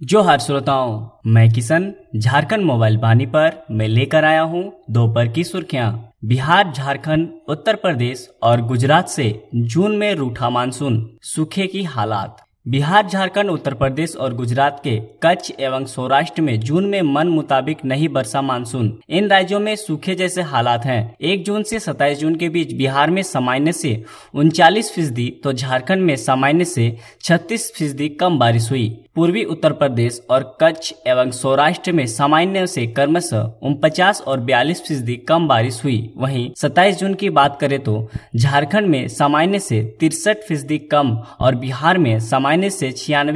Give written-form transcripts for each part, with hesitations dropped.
जो हर श्रोताओं, मैं किशन झारखंड मोबाइल वाणी पर मैं लेकर आया हूं दोपहर की सुर्खियां। बिहार, झारखंड, उत्तर प्रदेश और गुजरात से जून में रूठा मानसून, सूखे की हालात। बिहार, झारखंड, उत्तर प्रदेश और गुजरात के कच्छ एवं सौराष्ट्र में जून में मन मुताबिक नहीं बरसा मानसून। इन राज्यों में सूखे जैसे हालात हैं। 1 जून से 27 जून के बीच बिहार में सामान्य से 39% तो झारखंड में सामान्य से 36% कम बारिश हुई। पूर्वी उत्तर प्रदेश और कच्छ एवं सौराष्ट्र में सामान्य से क्रमशः 49 और 42% कम बारिश हुई। वहीं 27 जून की बात करें तो झारखंड में सामान्य से 63% कम और बिहार में सामान्य से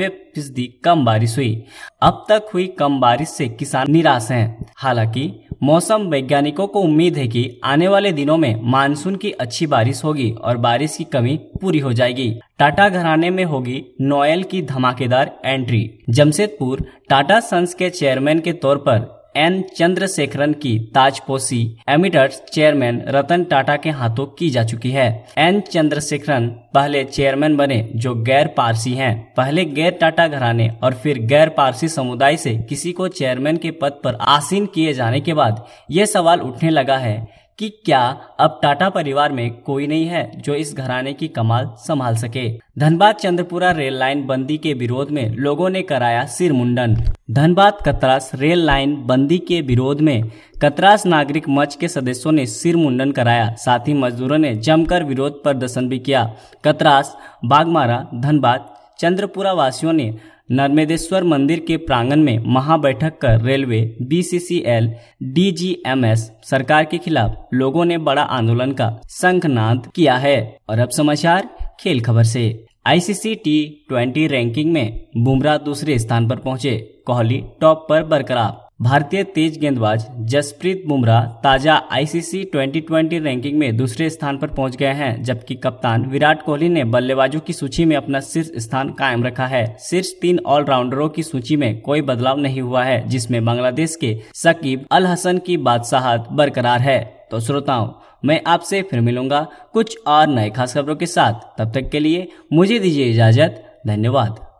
96% कम बारिश हुई। अब तक हुई कम बारिश से किसान निराश हैं। हालांकि मौसम वैज्ञानिकों को उम्मीद है कि आने वाले दिनों में मानसून की अच्छी बारिश होगी और बारिश की कमी पूरी हो जाएगी। टाटा घराने में होगी नोएल की धमाकेदार एंट्री। जमशेदपुर टाटा सन्स के चेयरमैन के तौर पर एन चंद्रशेखरन की ताजपोशी एमिरेट्स चेयरमैन रतन टाटा के हाथों की जा चुकी है। एन चंद्रशेखरन पहले चेयरमैन बने जो गैर पारसी हैं। पहले गैर टाटा घराने और फिर गैर पारसी समुदाय से किसी को चेयरमैन के पद पर आसीन किए जाने के बाद यह सवाल उठने लगा है कि क्या अब टाटा परिवार में कोई नहीं है जो इस घराने की कमाल संभाल सके। धनबाद चंद्रपुरा रेल लाइन बंदी के विरोध में लोगों ने कराया सिर मुंडन। धनबाद कतरास रेल लाइन बंदी के विरोध में कतरास नागरिक मंच के सदस्यों ने सिर मुंडन कराया। साथ ही मजदूरों ने जमकर विरोध प्रदर्शन भी किया। कतरास, बागमारा, धनबाद, चंद्रपुरा वासियों ने नर्मदेश्वर मंदिर के प्रांगण में महाबैठक कर रेलवे, बीसीसीएल, डीजीएमएस सरकार के खिलाफ लोगों ने बड़ा आंदोलन का शंखनाद किया है। और अब समाचार खेल खबर से। आईसीसी T20 रैंकिंग में बुमराह दूसरे स्थान पर पहुंचे, कोहली टॉप पर बरकरार। भारतीय तेज गेंदबाज जसप्रीत बुमराह ताजा आईसीसी 2020 रैंकिंग में दूसरे स्थान पर पहुंच गए हैं, जबकि कप्तान विराट कोहली ने बल्लेबाजों की सूची में अपना शीर्ष स्थान कायम रखा है। शीर्ष 3 ऑलराउंडरों की सूची में कोई बदलाव नहीं हुआ है, जिसमें बांग्लादेश के शकीब अल हसन की बादशाहत बरकरार है। तो श्रोताओं, मैं आपसे फिर मिलूंगा कुछ और नए खास खबरों के साथ। तब तक के लिए मुझे दीजिए इजाजत। धन्यवाद।